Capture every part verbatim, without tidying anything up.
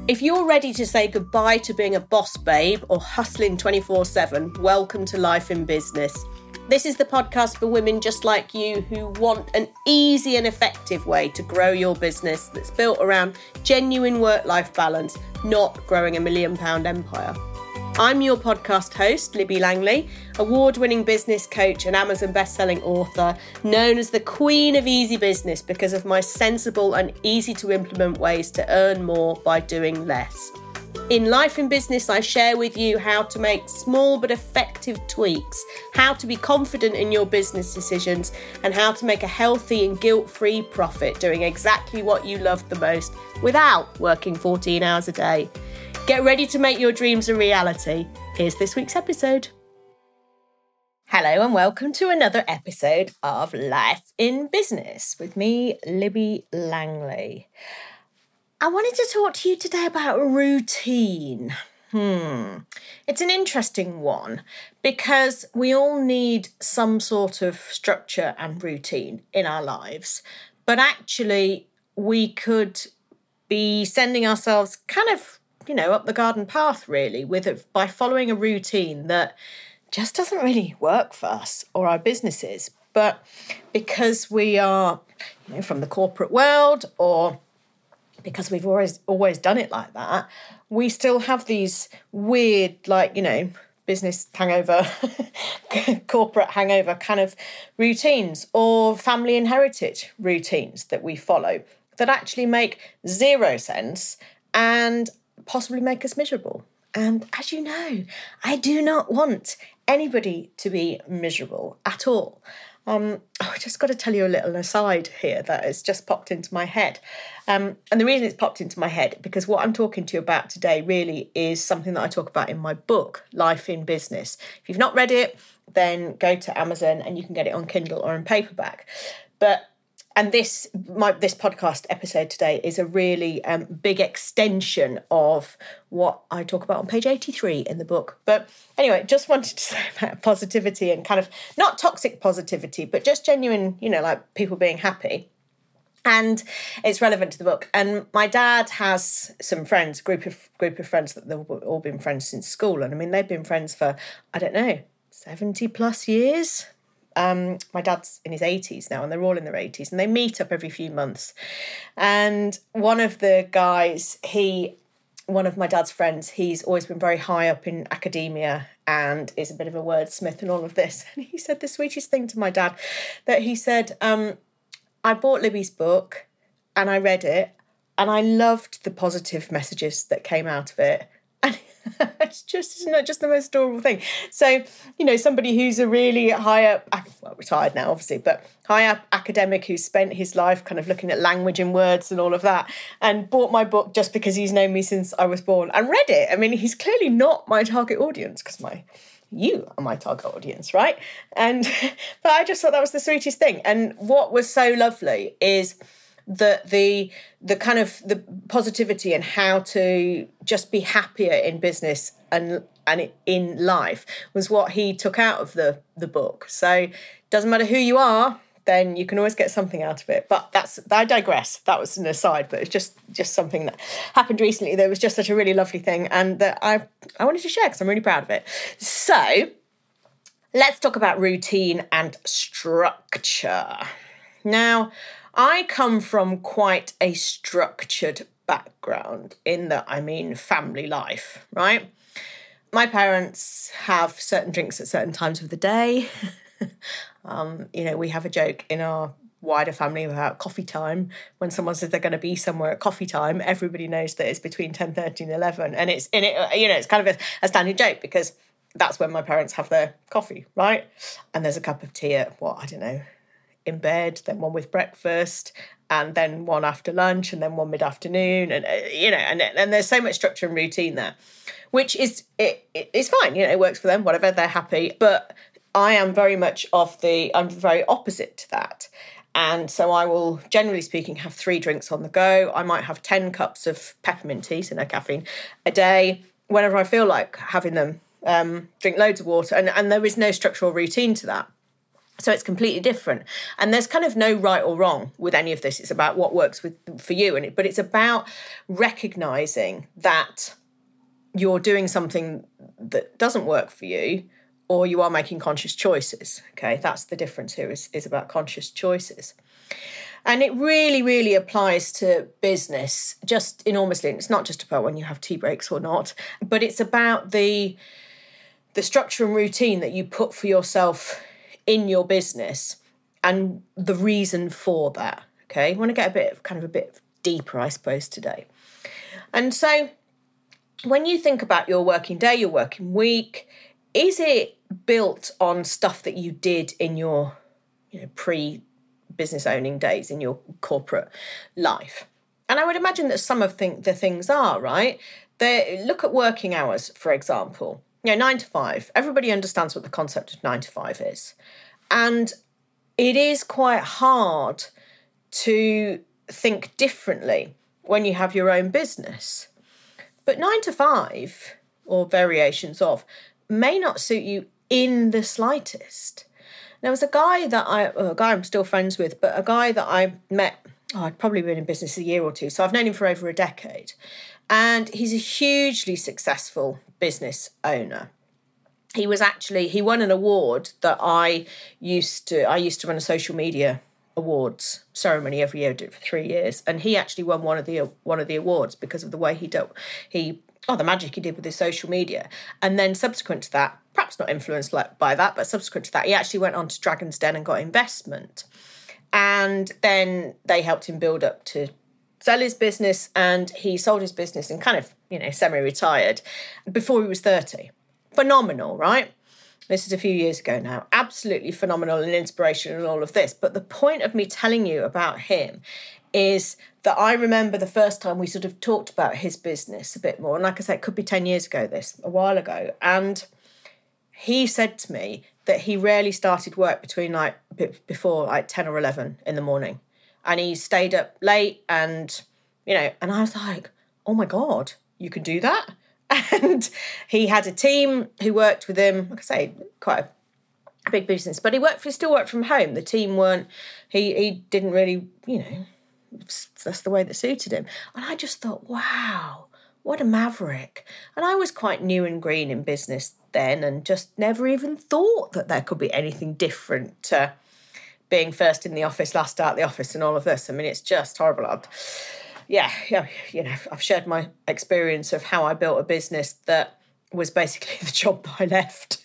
If you're ready to say goodbye to being a boss babe or hustling twenty-four seven, welcome to Life in Business. This is the podcast for women just like you who want an easy and effective way to grow your business that's built around genuine work-life balance, not growing a million pound empire. I'm your podcast host, Libby Langley, award-winning business coach and Amazon best-selling author, known as the Queen of Easy Business because of my sensible and easy-to-implement ways to earn more by doing less. In Life in Business, I share with you how to make small but effective tweaks, how to be confident in your business decisions, and how to make a healthy and guilt-free profit doing exactly what you love the most without working fourteen hours a day. Get ready to make your dreams a reality. Here's this week's episode. Hello and welcome to another episode of Life in Business with me, Libby Langley. I wanted to talk to you today about routine. Hmm. It's an interesting one because we all need some sort of structure and routine in our lives. But actually, we could be sending ourselves kind of you know, up the garden path, really, with it, by following a routine that just doesn't really work for us or our businesses. But because we are, you know, from the corporate world, or because we've always always done it like that, we still have these weird, like, you know, business hangover, corporate hangover kind of routines, or family inherited routines that we follow that actually make zero sense and possibly make us miserable. And as you know, I do not want anybody to be miserable at all. Um, oh, I just got to tell you a little aside here that has just popped into my head. Um, and the reason it's popped into my head, because what I'm talking to you about today really is something that I talk about in my book, Life in Business. If you've not read it, then go to Amazon and you can get it on Kindle or in paperback. But And this my this podcast episode today is a really um, big extension of what I talk about on page eighty-three in the book. But anyway, just wanted to say about positivity and kind of not toxic positivity, but just genuine, you know, like people being happy. And it's relevant to the book. And my dad has some friends, group of group of friends that they've all been friends since school. And I mean, they've been friends for, I don't know, seventy plus years. Um, my dad's in his eighties now and they're all in their eighties and they meet up every few months. And one of the guys, he, one of my dad's friends, he's always been very high up in academia and is a bit of a wordsmith and all of this. And he said the sweetest thing to my dad, that he said, um, I bought Libby's book and I read it and I loved the positive messages that came out of it. And it's just, isn't it just the most adorable thing? So, you know, somebody who's a really high up, well, retired now, obviously, but high up academic who's spent his life kind of looking at language and words and all of that, and bought my book just because he's known me since I was born and read it. I mean, he's clearly not my target audience because my you are my target audience, right? And but I just thought that was the sweetest thing. And what was so lovely is the the the kind of the positivity and how to just be happier in business and and in life was what he took out of the the book. So doesn't matter who you are, then you can always get something out of it. But that's I digress. That was an aside, but it's just just something that happened recently that was just such a really lovely thing and that I I wanted to share because I'm really proud of it. So let's talk about routine and structure. Now, I come from quite a structured background in that, I mean, family life, right? My parents have certain drinks at certain times of the day. um, you know, we have a joke in our wider family about coffee time. When someone says they're going to be somewhere at coffee time, everybody knows that it's between ten thirty and eleven. And it's in it, you know, it's kind of a, a standing joke because that's when my parents have their coffee, right? And there's a cup of tea at, what, I don't know, in bed, then one with breakfast, and then one after lunch, and then one mid-afternoon, and uh, you know, and and there's so much structure and routine there, which is it, it it's fine, you know, it works for them, whatever, they're happy. But I am very much of the I'm very opposite to that, and so I will, generally speaking, have three drinks on the go. I might have ten cups of peppermint tea, so no caffeine, a day, whenever I feel like having them. Um, drink loads of water, and and there is no structural routine to that. So it's completely different. And there's kind of no right or wrong with any of this. It's about what works with for you. And it, but it's about recognizing that you're doing something that doesn't work for you, or you are making conscious choices. Okay, that's the difference here, is, is about conscious choices. And it really, really applies to business just enormously. And it's not just about when you have tea breaks or not, but it's about the, the structure and routine that you put for yourself in your business and the reason for that. Okay, I want to get a bit kind of a bit deeper, I suppose, today. And so when you think about your working day, your working week, is it built on stuff that you did in your, you know, pre-business owning days, in your corporate life? And I would imagine that some of th- the things are, right? They, look at working hours, for example. You know, nine to five. Everybody understands what the concept of nine to five is. And it is quite hard to think differently when you have your own business. But nine to five, or variations of, may not suit you in the slightest. There was a guy that I, a guy I'm still friends with, but a guy that I met, oh, I'd probably been in business a year or two, so I've known him for over a decade. And he's a hugely successful business owner. He was actually, he won an award that I used to, I used to run a social media awards ceremony every year, I did it for three years. And he actually won one of the, one of the awards because of the way he dealt, he, oh, the magic he did with his social media. And then subsequent to that, perhaps not influenced by that, but subsequent to that, he actually went on to Dragon's Den and got investment. And then they helped him build up to sell his business, and he sold his business and kind of, you know, semi-retired before he was thirty. Phenomenal, right? This is a few years ago now. Absolutely phenomenal and inspirational and all of this. But the point of me telling you about him is that I remember the first time we sort of talked about his business a bit more. And like I said, it could be ten years ago, this, a while ago. And he said to me that he rarely started work between like before like ten or eleven in the morning. And he stayed up late and, you know, and I was like, oh my God, you can do that? And he had a team who worked with him, like I say, quite a big business, but he worked, he still worked from home. The team weren't, he, he didn't really, you know, that's the way that suited him. And I just thought, wow, what a maverick. And I was quite new and green in business then and just never even thought that there could be anything different to being first in the office, last out the office and all of this. I mean, it's just horrible. I'd, yeah, yeah, you know, I've shared my experience of how I built a business that was basically the job that I left.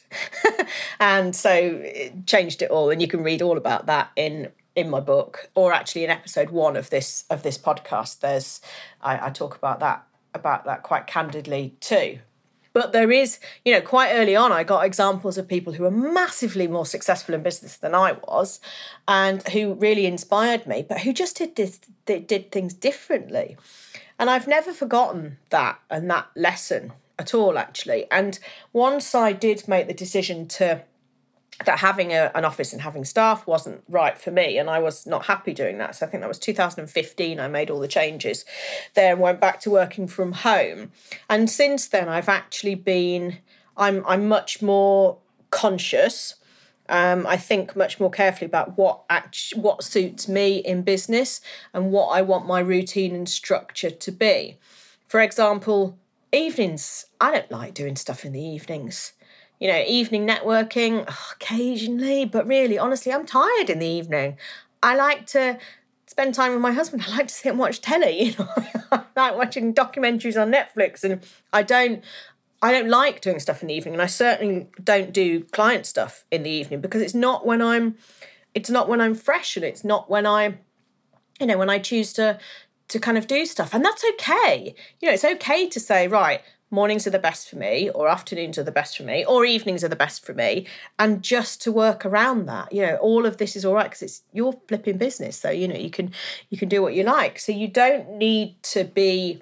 And so it changed it all. And you can read all about that in in my book, or actually in episode one of this of this podcast. There's I, I talk about that about that quite candidly too. But there is, you know, quite early on, I got examples of people who were massively more successful in business than I was and who really inspired me, but who just did this, they did things differently. And I've never forgotten that and that lesson at all, actually. And once I did make the decision to that having a, an office and having staff wasn't right for me, and I was not happy doing that. So I think that was two thousand fifteen, I made all the changes there and went back to working from home. And since then, I've actually been, I'm I'm much more conscious. Um, I think much more carefully about what act, what suits me in business and what I want my routine and structure to be. For example, evenings, I don't like doing stuff in the evenings. You know, evening networking, oh, occasionally, but really, honestly, I'm tired in the evening. I like to spend time with my husband. I like to sit and watch telly, you know. I like watching documentaries on Netflix, and I don't, I don't like doing stuff in the evening, and I certainly don't do client stuff in the evening because it's not when I'm, it's not when I'm fresh, and it's not when I, you know, when I choose to, to kind of do stuff, and that's okay. You know, it's okay to say, right, mornings are the best for me, or afternoons are the best for me, or evenings are the best for me, and just to work around that. You know, all of this is all right because it's your flipping business, so you know you can you can do what you like. So you don't need to be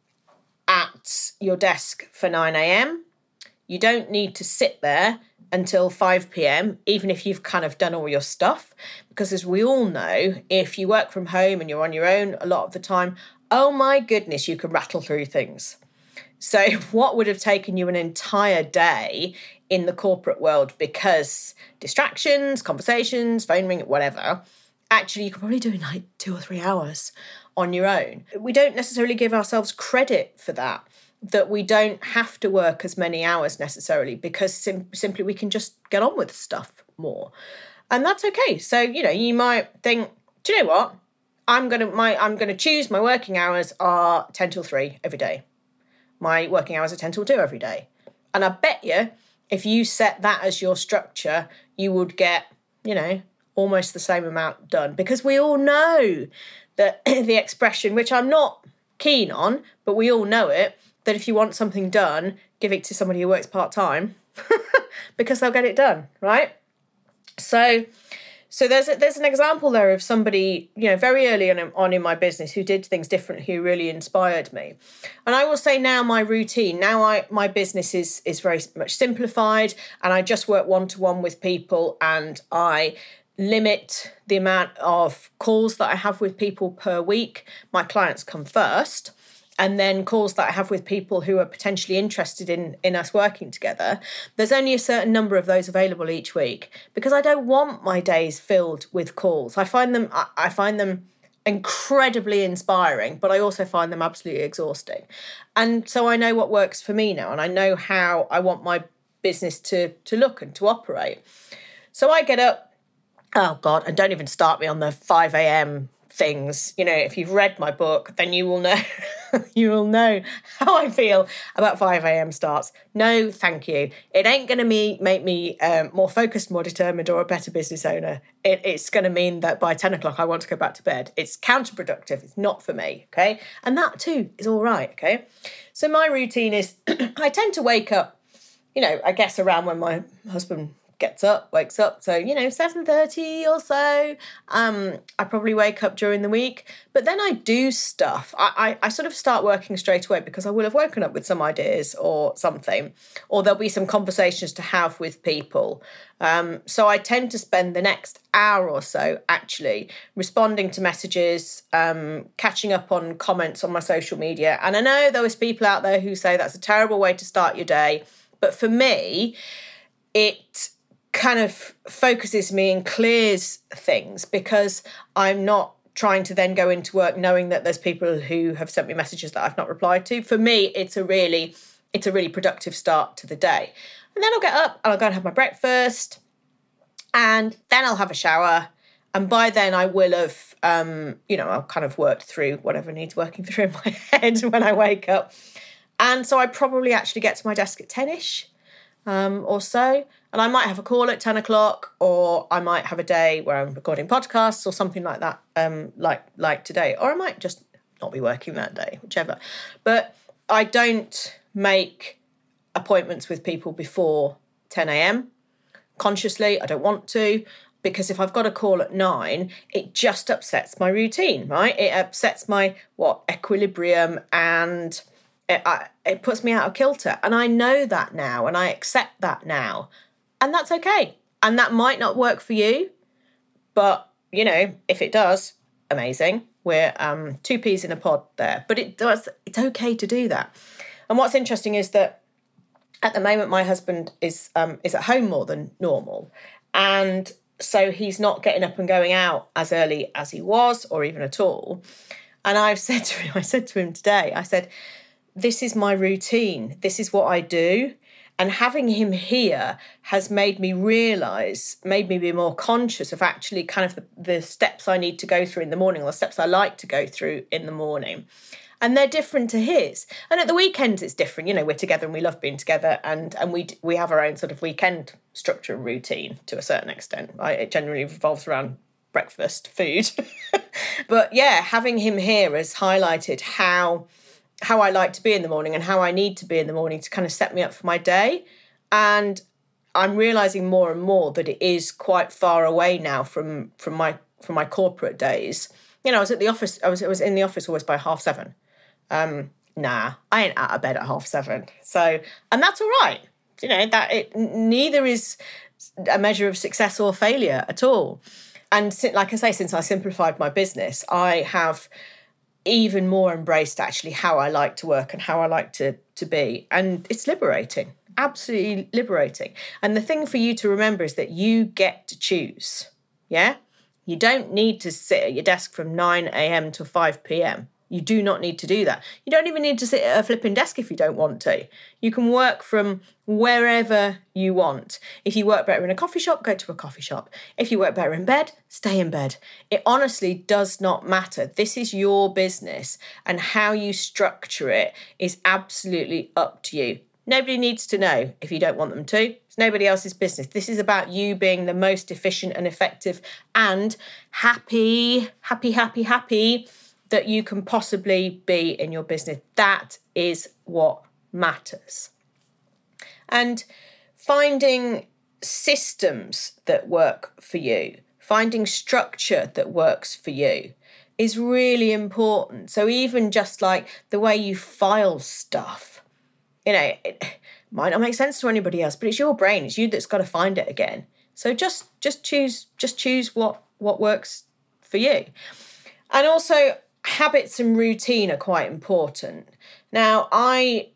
at your desk for nine a.m. You don't need to sit there until five p.m. even if you've kind of done all your stuff, because as we all know, if you work from home and you're on your own a lot of the time, oh my goodness, you can rattle through things. So what would have taken you an entire day in the corporate world because distractions, conversations, phone ring, whatever, actually you could probably do in like two or three hours on your own. We don't necessarily give ourselves credit for that, that we don't have to work as many hours necessarily because sim- simply we can just get on with stuff more. And that's okay. So, you know, you might think, do you know what? I'm going to my I'm going to choose my working hours are ten till three every day. My working hours are ten till two every day. And I bet you, if you set that as your structure, you would get, you know, almost the same amount done. Because we all know that the expression, which I'm not keen on, but we all know it, that if you want something done, give it to somebody who works part-time because they'll get it done, right? So... So there's a, there's an example there of somebody, you know, very early on, on in my business who did things different, who really inspired me. And I will say now my routine, now I my business is is very much simplified and I just work one-to-one with people and I limit the amount of calls that I have with people per week. My clients come first. And then calls that I have with people who are potentially interested in, in us working together, there's only a certain number of those available each week because I don't want my days filled with calls. I find them I, I find them incredibly inspiring, but I also find them absolutely exhausting. And so I know what works for me now, and I know how I want my business to, to look and to operate. So I get up, oh God, and don't even start me on the five a.m. things. You know, if you've read my book, then you will know you will know how I feel about five a.m. starts. No, thank you. It ain't going to me make me um, more focused, more determined, or a better business owner. It, it's going to mean that by ten o'clock I want to go back to bed. It's counterproductive. It's not for me, okay? And that too is all right, okay? So my routine is I tend to wake up, you know, I guess around when my husband gets up, wakes up. So, you know, seven thirty or so. Um, I probably wake up during the week. But then I do stuff. I, I, I sort of start working straight away because I will have woken up with some ideas or something. Or there'll be some conversations to have with people. Um, so I tend to spend the next hour or so actually responding to messages, um, catching up on comments on my social media. And I know there was people out there who say that's a terrible way to start your day. But for me, it kind of focuses me and clears things because I'm not trying to then go into work knowing that there's people who have sent me messages that I've not replied to. For me, it's a really, it's a really productive start to the day. And then I'll get up and I'll go and have my breakfast and then I'll have a shower. And by then I will have, um, you know, I'll kind of worked through whatever needs working through in my head when I wake up. And so I probably actually get to my desk at ten-ish um, or so. And I might have a call at ten o'clock, or I might have a day where I'm recording podcasts or something like that, um, like like today. Or I might just not be working that day, whichever. But I don't make appointments with people before ten a.m. consciously. I don't want to, because if I've got a call at nine, it just upsets my routine, right? It upsets my, what, equilibrium, and it, I, it puts me out of kilter. And I know that now, and I accept that now. And that's okay. And that might not work for you, but, you know, if it does, amazing. We're um, two peas in a pod there. But it does. It's okay to do that. And what's interesting is that at the moment, my husband is um, is at home more than normal. And so he's not getting up and going out as early as he was, or even at all. And I've said to him, I said to him today, I said, this is my routine. This is what I do. And having him here has made me realise, made me be more conscious of actually kind of the, the steps I need to go through in the morning, or the steps I like to go through in the morning. And they're different to his. And at the weekends, it's different. You know, we're together and we love being together, and, and we we have our own sort of weekend structure and routine to a certain extent. Right? It generally revolves around breakfast, food. But yeah, having him here has highlighted how... how I like to be in the morning and how I need to be in the morning to kind of set me up for my day. And I'm realising more and more that it is quite far away now from from my from my corporate days. You know, I was at the office, I was I was in the office always by half seven. Um, nah, I ain't out of bed at half seven. So, and that's all right. You know, that it neither is a measure of success or failure at all. And like I say, since I simplified my business, I have even more embraced actually how I like to work and how I like to, to be. And it's liberating, absolutely liberating. And the thing for you to remember is that you get to choose, yeah? You don't need to sit at your desk from nine a.m. to five p.m. You do not need to do that. You don't even need to sit at a flipping desk if you don't want to. You can work from wherever you want. If you work better in a coffee shop, go to a coffee shop. If you work better in bed, stay in bed. It honestly does not matter. This is your business, and how you structure it is absolutely up to you. Nobody needs to know if you don't want them to. It's nobody else's business. This is about you being the most efficient and effective and happy, happy, happy, happy that you can possibly be in your business. That is what matters. And finding systems that work for you, finding structure that works for you is really important. So even just like the way you file stuff, you know, it might not make sense to anybody else, but it's your brain. It's you that's got to find it again. So just just choose just choose what what works for you. And also, habits and routine are quite important. Now, I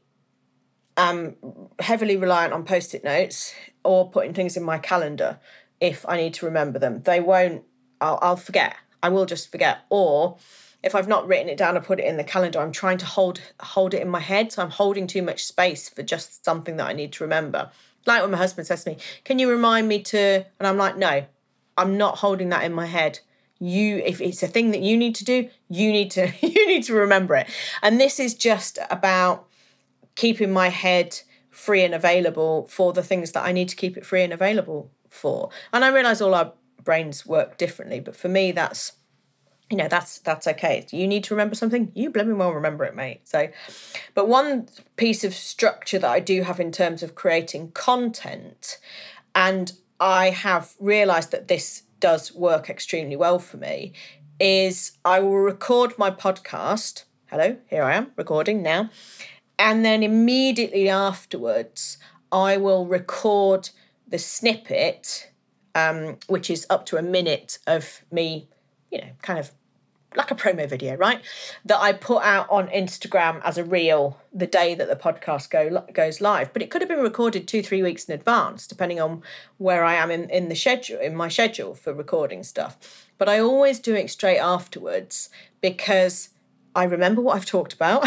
am heavily reliant on post-it notes or putting things in my calendar if I need to remember them. They won't, I'll, I'll forget. I will just forget. Or if I've not written it down or put it in the calendar, I'm trying to hold hold it in my head. So I'm holding too much space for just something that I need to remember. Like when my husband says to me, can you remind me to, and I'm like, no, I'm not holding that in my head. You, if it's a thing that you need to do, you need to you need to remember it. And this is just about keeping my head free and available for the things that I need to keep it free and available for. And I realise all our brains work differently, but for me, that's you know that's that's okay. You need to remember something, you blooming well remember it, mate. So, but one piece of structure that I do have in terms of creating content, and I have realised that this does work extremely well for me, is I will record my podcast. Hello, here I am recording now. And then immediately afterwards, I will record the snippet, um, which is up to a minute of me, you know, kind of like a promo video, right? That I put out on Instagram as a reel the day that the podcast go goes live. But it could have been recorded two, three weeks in advance, depending on where I am in, in the schedule, in my schedule for recording stuff. But I always do it straight afterwards because I remember what I've talked about.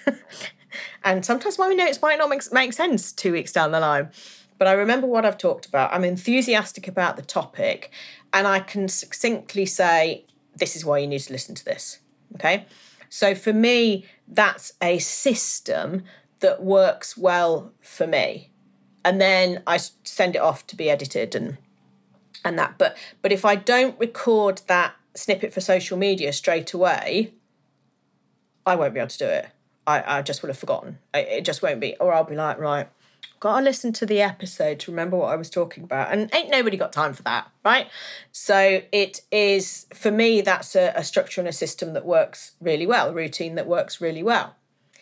And sometimes my notes might not make, make sense two weeks down the line. But I remember what I've talked about. I'm enthusiastic about the topic, and I can succinctly say, this is why you need to listen to this, okay? So for me, that's a system that works well for me. And then I send it off to be edited and and that. But but if I don't record that snippet for social media straight away, I won't be able to do it. I, I just will have forgotten. I, it just won't be. Or I'll be like, right, got to listen to the episode to remember what I was talking about. And ain't nobody got time for that, right? So it is, for me, that's a, a structure and a system that works really well, a routine that works really well.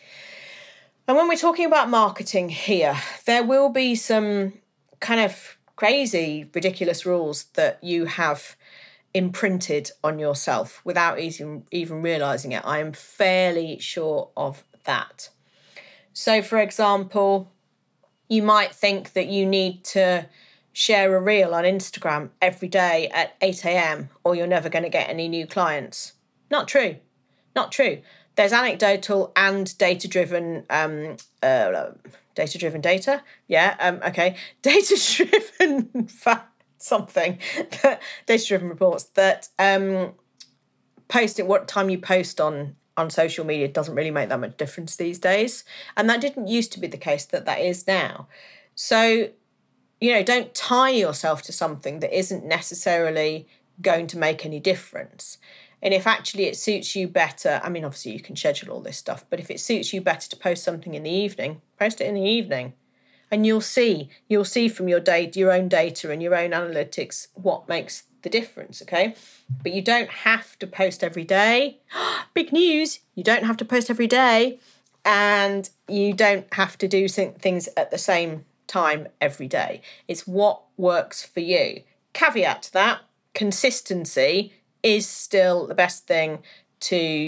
And when we're talking about marketing here, there will be some kind of crazy, ridiculous rules that you have imprinted on yourself without even, even realising it. I am fairly sure of that. So, for example, you might think that you need to share a reel on Instagram every day at eight a.m. or you're never going to get any new clients. Not true. Not true. There's anecdotal and data-driven, um, uh, data-driven data. Yeah, um, okay. Data-driven fact, something. Data-driven reports that um, posting what time you post on on social media doesn't really make that much difference these days. And that didn't used to be the case, that that is now. So, you know, don't tie yourself to something that isn't necessarily going to make any difference. And if actually it suits you better, I mean, obviously you can schedule all this stuff, but if it suits you better to post something in the evening, post it in the evening. And you'll see, you'll see from your data, your own data and your own analytics what makes the difference, okay? But you don't have to post every day. Big news, you don't have to post every day, and you don't have to do things at the same time every day. It's what works for you. Caveat to that, consistency is still the best thing to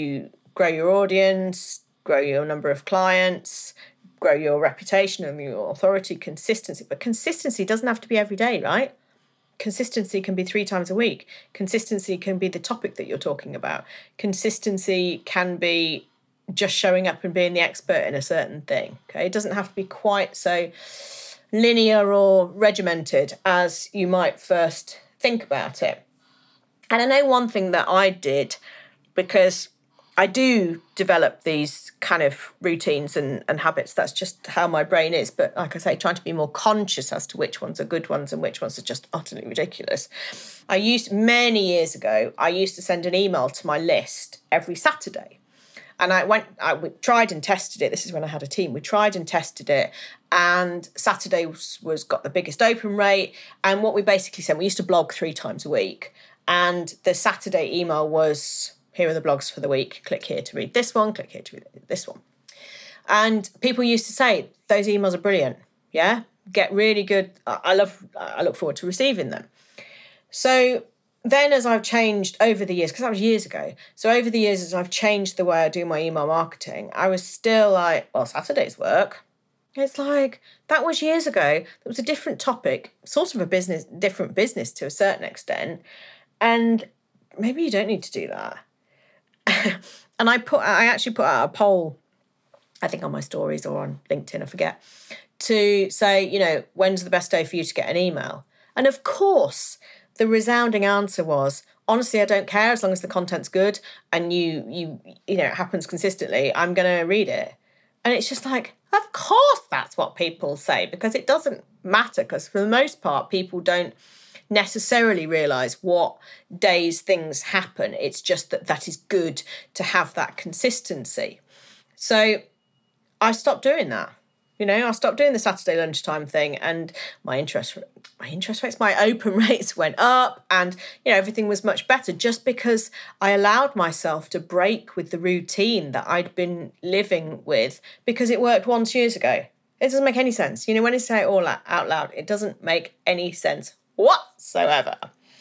grow your audience, grow your number of clients, grow your reputation and your authority, consistency. But consistency doesn't have to be every day, right? Consistency can be three times a week. Consistency can be the topic that you're talking about. Consistency can be just showing up and being the expert in a certain thing. Okay, it doesn't have to be quite so linear or regimented as you might first think about it. And I know one thing that I did, because I do develop these kind of routines and, and habits. That's just how my brain is. But like I say, trying to be more conscious as to which ones are good ones and which ones are just utterly ridiculous. I used, many years ago, I used to send an email to my list every Saturday. And I went, I we tried and tested it. This is when I had a team. We tried and tested it. And Saturday was, was got the biggest open rate. And what we basically said, we used to blog three times a week. And the Saturday email was, here are the blogs for the week. Click here to read this one. Click here to read this one. And people used to say, those emails are brilliant. Yeah, get really good. I love, I look forward to receiving them. So then as I've changed over the years, because that was years ago. So over the years, as I've changed the way I do my email marketing, I was still like, well, Saturday's work. It's like, that was years ago. It was a different topic, sort of a business, different business to a certain extent. And maybe you don't need to do that. And I put, I actually put out a poll, I think on my stories or on LinkedIn, I forget, to say, you know, when's the best day for you to get an email? And of course, the resounding answer was, honestly, I don't care as long as the content's good and you, you, you know, it happens consistently, I'm going to read it. And it's just like, of course that's what people say, because it doesn't matter, because for the most part, people don't necessarily realise what days things happen. It's just that that is good to have that consistency. So I stopped doing that. You know, I stopped doing the Saturday lunchtime thing, and my interest my interest rates, my open rates went up, and, you know, everything was much better just because I allowed myself to break with the routine that I'd been living with, because it worked once years ago. It doesn't make any sense. You know, when I say it all out loud, it doesn't make any sense whatsoever.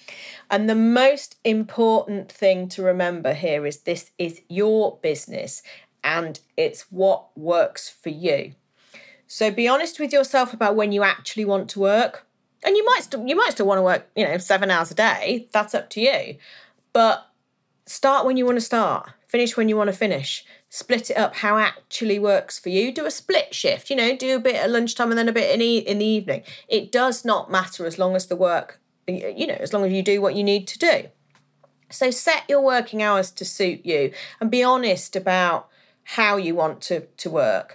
And the most important thing to remember here is this is your business and it's what works for you. So be honest with yourself about when you actually want to work. And you might st- you might still want to work, you know, seven hours a day. That's up to you. But start when you want to start. Finish when you want to finish. Split it up how actually works for you. Do a split shift, you know, do a bit at lunchtime and then a bit in, e- in the evening. It does not matter as long as the work, you know, as long as you do what you need to do. So set your working hours to suit you and be honest about how you want to, to work.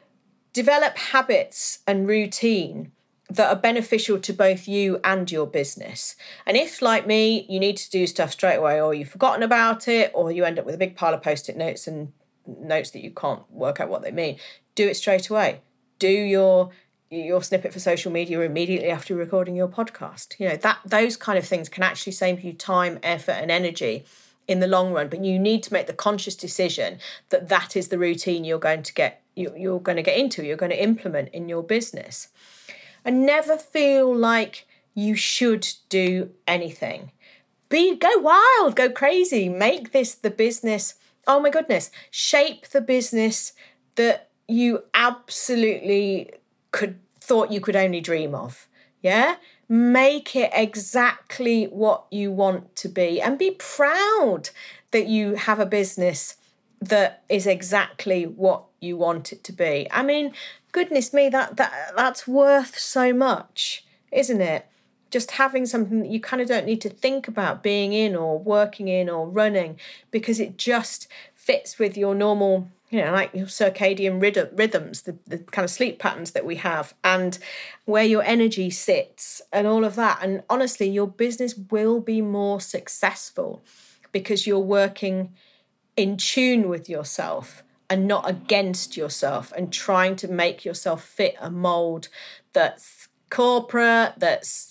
Develop habits and routine that are beneficial to both you and your business. And if, like me, you need to do stuff straight away, or you've forgotten about it, or you end up with a big pile of post-it notes and notes that you can't work out what they mean, do it straight away. Do your your snippet for social media immediately after recording your podcast. You know, that those kind of things can actually save you time, effort, and energy in the long run. But you need to make the conscious decision that that is the routine you're going to get you're going to get into, you're going to implement in your business. And never feel like you should do anything. Be go wild, go crazy, make this the business. Oh my goodness, shape the business that you absolutely could thought you could only dream of. Yeah? Make it exactly what you want to be, and be proud that you have a business that is exactly what you want it to be. I mean, goodness me, that that that's worth so much, isn't it? Just having something that you kind of don't need to think about being in or working in or running, because it just fits with your normal, you know, like your circadian rhythms, the, the kind of sleep patterns that we have, and where your energy sits and all of that. And honestly, your business will be more successful because you're working in tune with yourself and not against yourself, and trying to make yourself fit a mold that's corporate, that's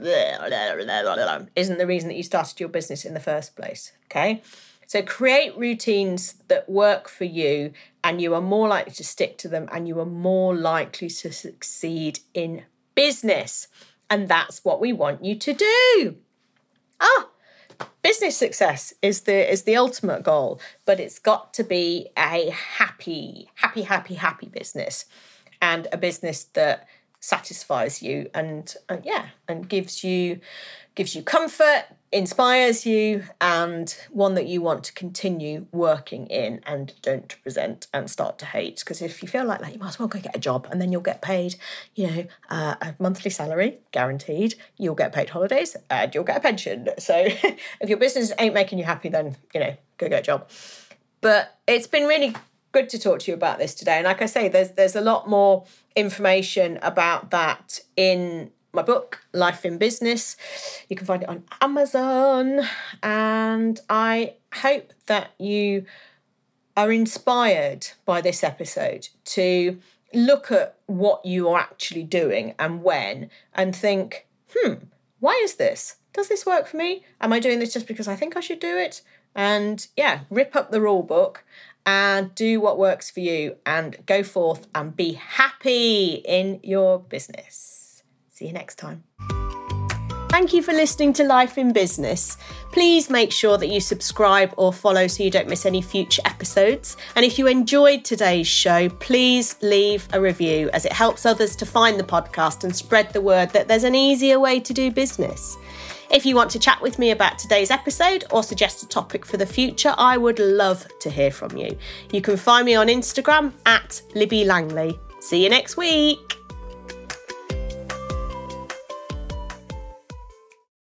isn't the reason that you started your business in the first place. Okay, so create routines that work for you, and you are more likely to stick to them, and you are more likely to succeed in business. And that's what we want you to do. Ah, business success is the is the ultimate goal, but it's got to be a happy, happy, happy, happy business, and a business that satisfies you and, and yeah, and gives you gives you comfort, inspires you, and one that you want to continue working in and don't resent and start to hate. Because if you feel like that, you might as well go get a job, and then you'll get paid, you know, uh, a monthly salary, guaranteed. You'll get paid holidays, and you'll get a pension. So if your business ain't making you happy, then, you know, go get a job. But it's been really good to talk to you about this today. And like I say, there's there's a lot more information about that in my book, Life in Business. You can find it on Amazon. And I hope that you are inspired by this episode to look at what you are actually doing and when, and think, hmm, why is this? Does this work for me? Am I doing this just because I think I should do it? And yeah, rip up the rule book and do what works for you, and go forth and be happy in your business. See you next time. Thank you for listening to Life in Business. Please make sure that you subscribe or follow so you don't miss any future episodes. And if you enjoyed today's show, please leave a review, as it helps others to find the podcast and spread the word that there's an easier way to do business. If you want to chat with me about today's episode or suggest a topic for the future, I would love to hear from you. You can find me on Instagram at Libby Langley. See you next week.